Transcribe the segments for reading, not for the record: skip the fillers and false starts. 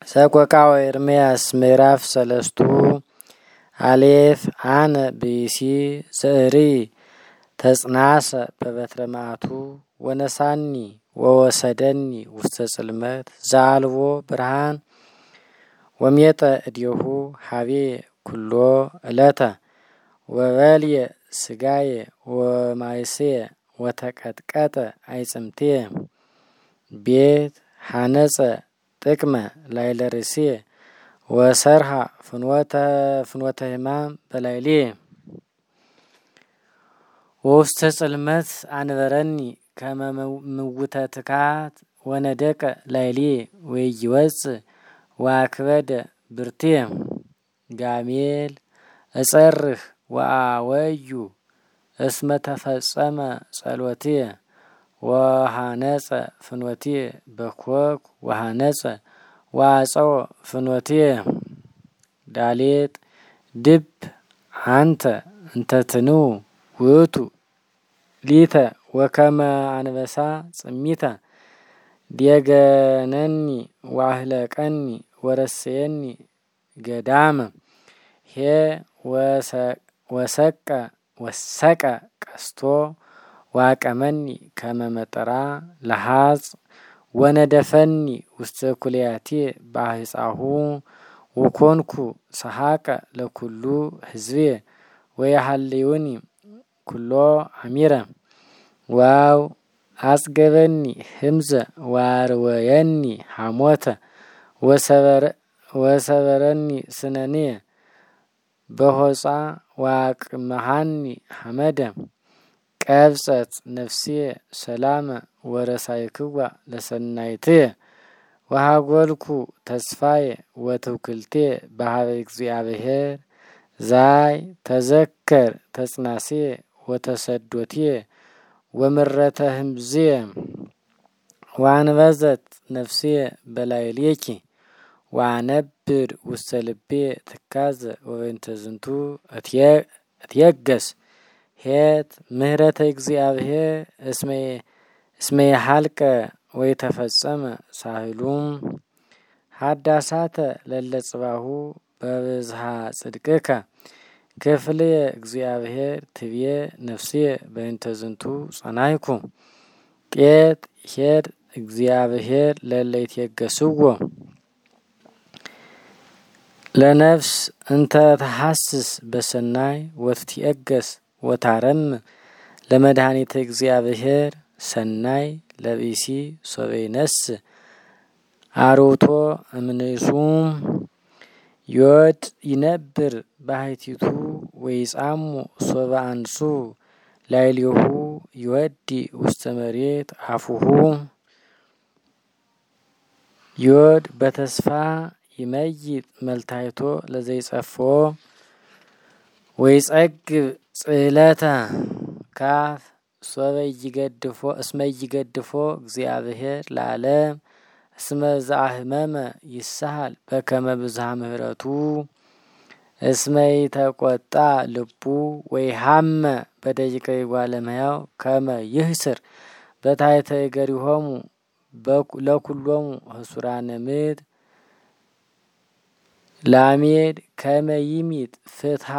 ሰቆቃወ ኤርምያስ ምዕራፍ 3 አሌፍ አነ ብእሲ ዘእሪ ተጽናሰ በበትረ መዓቱ ወነሳኒ ወወሰደኒ ውስተ ጽልመት ዘአልቦ ብርሃን ወሜጠ እዴሁ ሀቤ ኩሎ ዕለተ ወበልየ ስጋየ ወማይስየ ወተቀጥቀጠ አይጽምትየ ቤት ሐነጸ ጥቅመ ላይለ ርእስየ ወሰርሃ ፍኖተ ሕማም በላይልየ ወውስተ ጽልመት አንበረኒ ከመ ምውተ ትካት ወነደቀ ላይልየ ወይወፅእ ወአክበደ ብርትየ ጋሜል እጸርህ ወአወዩ እስመ ተፈጸመ ጸሎትየ ወሃነጸ ፍኖትየ በኮክ ወሃነጸ ወአጸወ ፍኖትየ ዳሌጥ ድብ አንተ እንተትንው ውእቱ ሊተ ወከመ አንበሳ ጽሚተ ዲየገነኒ ዋህለቀኒ ወረሰየኒ ገዳመ ሄ ወሰቀ ቀስቶ ዋቀመኒ ከመ መጠራ ለሃጽ ወነደፈኒ ውስተ ኩልያትየ ባሕፃሁ ወኮንኩ ሰሐቀ ለኩሉ ሕዝብየ ወየሃልዩኒ ኩሎ አሚረ ዋው አጽገበኒ ህምዘ ዋርወየኒ ሐሞተ ወሰበረኒ ስነንየ በሆፃ ዋቅመሃኒ ሐመደ ቀብጸት ነፍስየ ሰላመ ወረሳይክዋ ለሰናይትየ ወሃጐልኩ ተስፋየ ወትውክልትየ በሀበ እግዚአብሔር ዛይ ተዘከር ተጽናስየ ወተሰዶትየ ወምረተ ህምዝየ ወአንበዘት ነፍስየ በላዕሌኪ ወአነብር ውስተ ልብየ ትካዘ ወበእንተ ዝንቱ እትየገስ ሄት ምህረተ እግዚአብሔር እስመ የሃልቀ ወይተፈጸመ ሳህሉም ሀዳሳተ ለለጽባሁ በብዝሃ ጽድቅከ ክፍልየ እግዚአብሔር ትብየ ነፍስየ በእንተ ዝንቱ ጸናይኩ ጤት ሄድ እግዚአብሔር ለለይትየገስዎ ለነፍስ እንተ ተሐስስ በሰናይ ወትትየገስ ወታረም ለመድኃኒተ እግዚአብሔር ሰናይ ለቢሲ ሶበይነስ አሮቶ እምንሱም ዮድ ይነብር ባሕቲቱ ወይጻሙ ሶበ አንሱ ላዕሌሁ ይወዲ ውስተ መሬት አፉሁ ዮድ በተስፋ ይመይጥ መልታይቶ ለዘይጸፎ ወይጸግብ ጽዕለተ ካፍ ሶበ ይገድፎ እስመ ይገድፎ እግዚአብሔር ለዓለም እስመ ዘአህመመ ይስሐል በከመ ብዝሃ ምህረቱ እስመ ይተቈጣ ልቡ ወይሃመ በደቂቀ እጓለ እመሕያው ከመ ይህስር በታሕተ እገሪሆሙ ለኵሎሙ ህሱራነ ምድር ላሜድ ከመ ይሚጥ ፍትሐ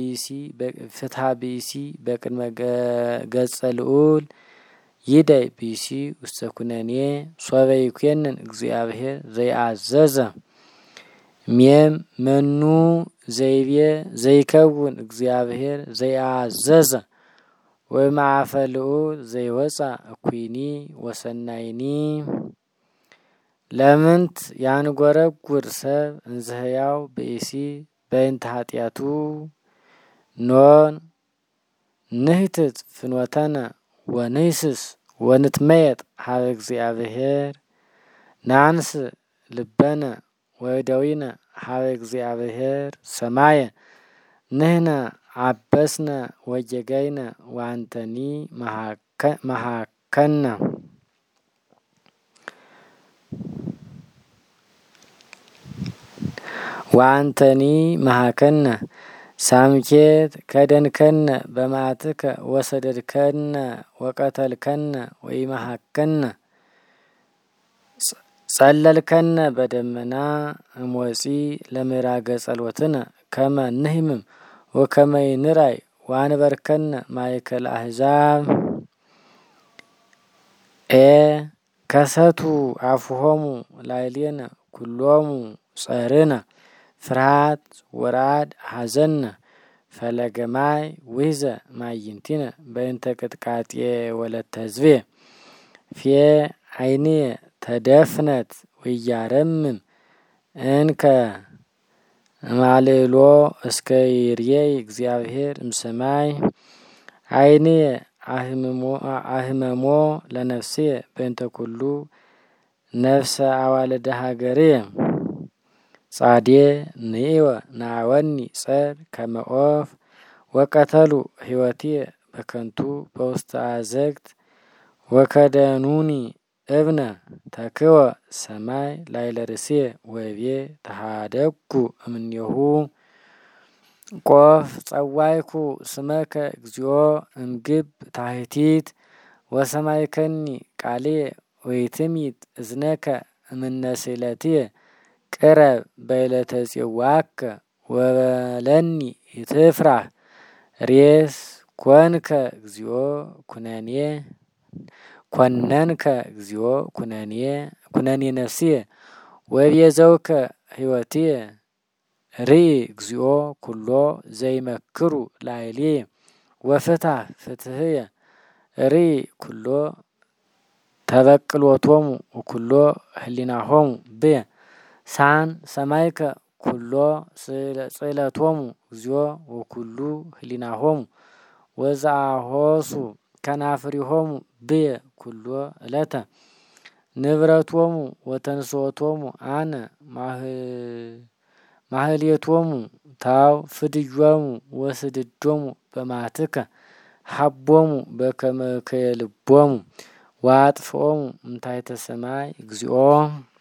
ብእሲ በቅድመ ገጸ ልዑል ይደይ ብእሲ ውስተ ኩነኔ ሶበ ይኰንን እግዚአብሔር ዘይአዘዘ ሜም መኑ ዘይቤ ዘይከውን እግዚአብሔር ዘይአዘዘ ወማዕፈ ልዑል ዘይወፅእ እኩይኒ ወሰናይኒ ለምንት ያንጐረጕር ሰብ እንዘ ሕያው ብእሲ በእንተ ኃጢአቱ ኖን ንህትት ፍኖተነ ወንህስስ ወንትመየጥ ሀበ እግዚአብሔር ናንስ ልበነ ወእደዊነ ሀበ እግዚአብሔር ሰማየ ንሕነ አበስነ ወጌጋይነ ወአንተኒ መሃከነ ወአንተኒ መሃከነ ሳምኬት ከደንከነ በመዓትከ ወሰደድከነ ወቀተልከነ ወኢመሃከነ ጸለልከነ በደመና እሞጺ ለምራገ ጸሎትነ ከመ ንህምም ወከመ ይንራይ ዋንበርከነ ማእከለ አሕዛብ ከሰቱ አፍሆሙ ላዕሌነ ኩሎሙ ጸርነ ፍርሃት ወራድ ሐዘነ ፈለገ ማይ ውሕዘ ማይንቲነ በእንተ ቅጥቃጤ ወለተ ሕዝቤ ፌ ዓይንየ ተደፍነት ወያረምም እንከ ማልሎ እስከ ይርየይ እግዚአብሔር እምሰማይ ዓይንየ አህመሞ ለነፍስየ በእንተ ኩሉ ነፍሰ አዋልደ ሀገርየ ጻዴ ንኢወ ናወኒ ጸር ከመ ኦፍ ወቀተሉ ሕይወትየ በከንቱ በውስተ አዘግት ወከደኑኒ እብነ ተክወ ሰማይ ላዕለ ርእስየ ወይቤ ተሃደጉ እምኔሁ ቆፍ ጸዋይኩ ስመከ እግዚኦ እምግብ ታሕቲት ወሰማይከኒ ቃልየ ወይትሚት እዝነከ እምነ ስእለትየ ቅረብ በዕለተ ጽዋከ ወበለኒ ይትፍራህ ሬስ ኮንከ እግዚኦ ኮነንከ እግዚኦ ኩነኔ ነፍስየ ወቤዘውከ ሕይወትየ ርኢ እግዚኦ ኩሎ ዘይመክሩ ላዕሌየ ወፍታሕ ፍትሕየ ርኢ ኩሎ ተበቅሎቶሙ ወኩሎ ህሊናሆሙ ብየ ሳን ሰማይከ ኩሎ ጽእለቶሙ እግዚኦ ወኩሉ ህሊናሆሙ ወዘአሆሱ ከናፍሪሆሙ ብየ ኩሎ ዕለተ ንብረቶሙ ወተንሥኦቶሙ አነ ማህሌቶሙ ታው ፍድዮሙ ወስድዶሙ በማትከ ሀቦሙ በከመ ከየልቦሙ ዋጥፍኦሙ እምታሕተ ሰማይ እግዚኦ